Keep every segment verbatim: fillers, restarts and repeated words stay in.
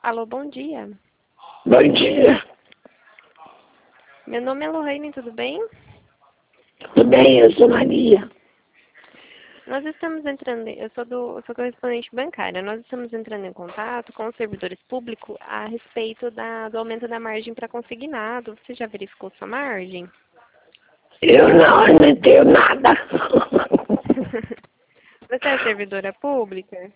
Alô, bom dia. Bom dia. Meu nome é Lorraine, tudo bem? Tudo bem, eu sou Maria. Nós estamos entrando, eu sou do, eu sou correspondente bancária, nós estamos entrando em contato com os servidores públicos a respeito da, do aumento da margem para consignado. Você já verificou sua margem? Eu não, eu não tenho nada. Você é servidora pública?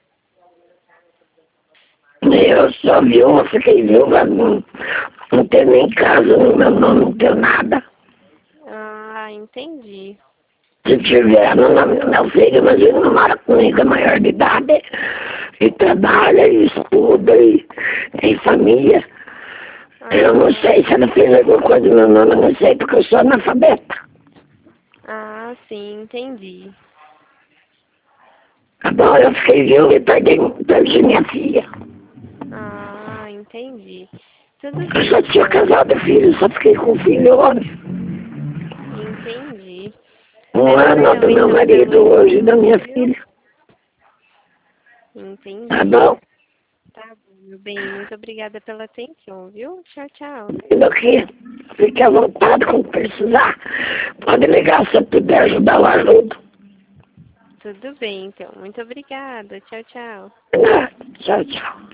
Eu sou viúva, fiquei viúva, não, não tenho nem casa no meu nome, não tenho nada. Ah, entendi. Se tiver no nome do meu filho, mas ele não mora comigo, é maior de idade, e trabalha, e estuda, e tem família. Ah, Eu não sei se ela fez alguma coisa no meu nome, eu não sei, porque eu sou analfabeta. ah, sim, entendi. Tá bom, eu fiquei viúva e perdi, perdi minha filha. Ah, entendi. Tudo Eu bem, só tinha então. casado filho, só fiquei com filho homem. Entendi. Um Peço ano do perdão, meu então, pelo marido hoje, da minha incômodo, viu? filha. Tá Entendi. bom? Tá bom, meu bem. Muito obrigada pela atenção, viu? Tchau, tchau. Tudo aqui. Fique à vontade quando precisar. Pode ligar se eu puder ajudar, eu ajudo. Tudo bem, então. Muito obrigada. Tchau, tchau. Né? Tchau, tchau.